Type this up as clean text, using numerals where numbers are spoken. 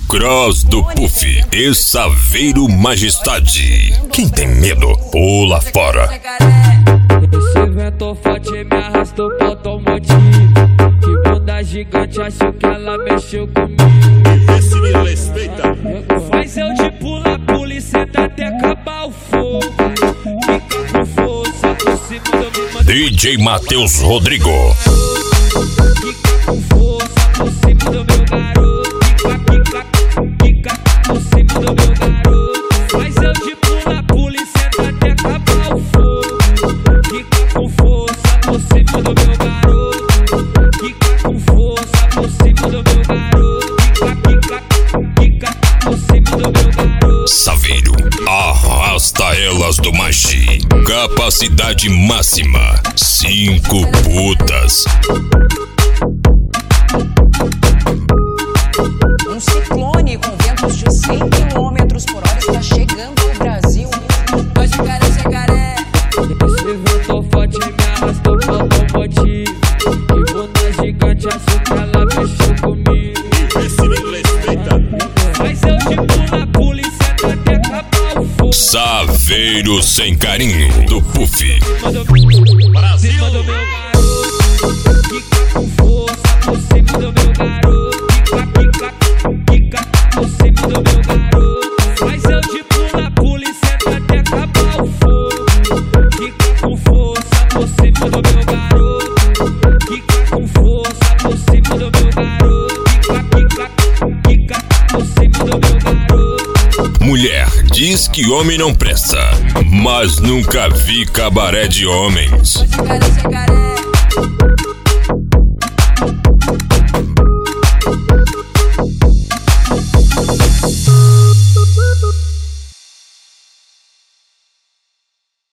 Cross do Puff e Saveiro Majestade. Quem tem medo, pula fora. Esse vento forte me arrastou pro automotivo. Que bunda gigante, acho que ela mexeu comigo. Vê se me respeita. Faz eu de pula e senta até acabar o fogo. Fica com força por cima do meu DJ Matheus Rodrigo. Fica com força por cima do meu garoto. Fica por cima do meu garoto. Faz eu de pula e senta até acabar o fogo. Fica com força por cima do meu garoto. Fica com força por cima do meu garoto. Fica por cima do meu garoto. Saveiro, arrasta elas do Magi. Capacidade máxima, 5 putas. Um ciclone com ventos de 100 km por hora está chegando ao Brasil. Pode jacaré. Esse vento forte me arrastou pro automotivo. Que bunda gigante, acho que ela mexeu comigo. Vê se me respeita. Mas eu de pula e senta até acabar o fogo. Saveiro sem carinho do Puff. Brasil. Cima do meu garoto. Fica com força por cima do meu garoto. Fica por cima do meu garoto. Mas eu de pula e senta até acabar o fogo. Fica com força por cima do meu garoto. Fica com força por cima do meu garoto. Fica por cima do meu garoto. Mulher diz que homem não presta, mas nunca vi cabaré de homens. Jacaré.